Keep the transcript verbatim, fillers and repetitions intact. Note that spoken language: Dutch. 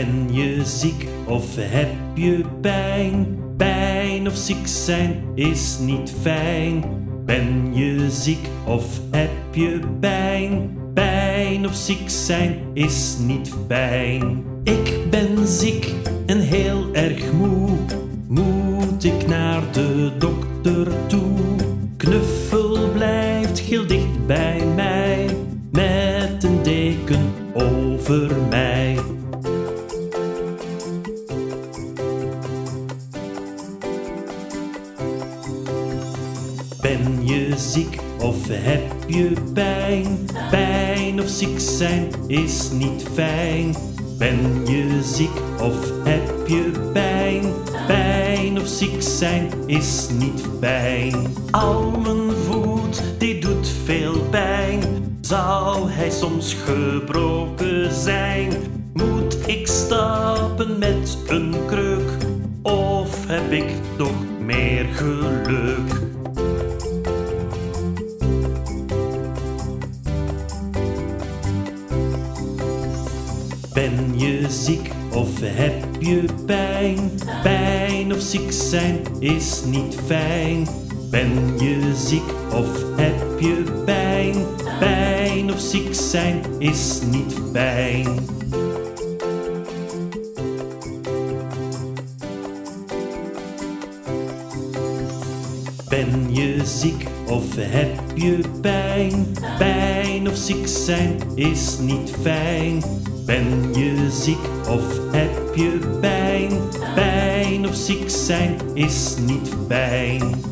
Ben je ziek of heb je pijn? Pijn of ziek zijn is niet fijn. Ben je ziek of heb je pijn? Pijn of ziek zijn is niet fijn. Ik ben ziek en heel erg moe. Moet ik naar de dokter toe? Knuffel blijft heel dicht bij mij, met een deken over mij. Ben je ziek of heb je pijn? Pijn of ziek zijn is niet fijn. Ben je ziek of heb je pijn? Pijn of ziek zijn is niet fijn. Al mijn voet, die doet veel pijn. Zou hij soms gebroken zijn? Moet ik stappen met een kruk? Of heb ik toch meer geluk? Ben je ziek of heb je pijn? Pijn of ziek zijn is niet fijn. Ben je ziek of heb je pijn? Pijn of ziek zijn is niet fijn. Ben je ziek of heb je pijn? Pijn of ziek zijn is niet fijn. Ben je ziek of heb je pijn? Pijn of ziek zijn is niet fijn.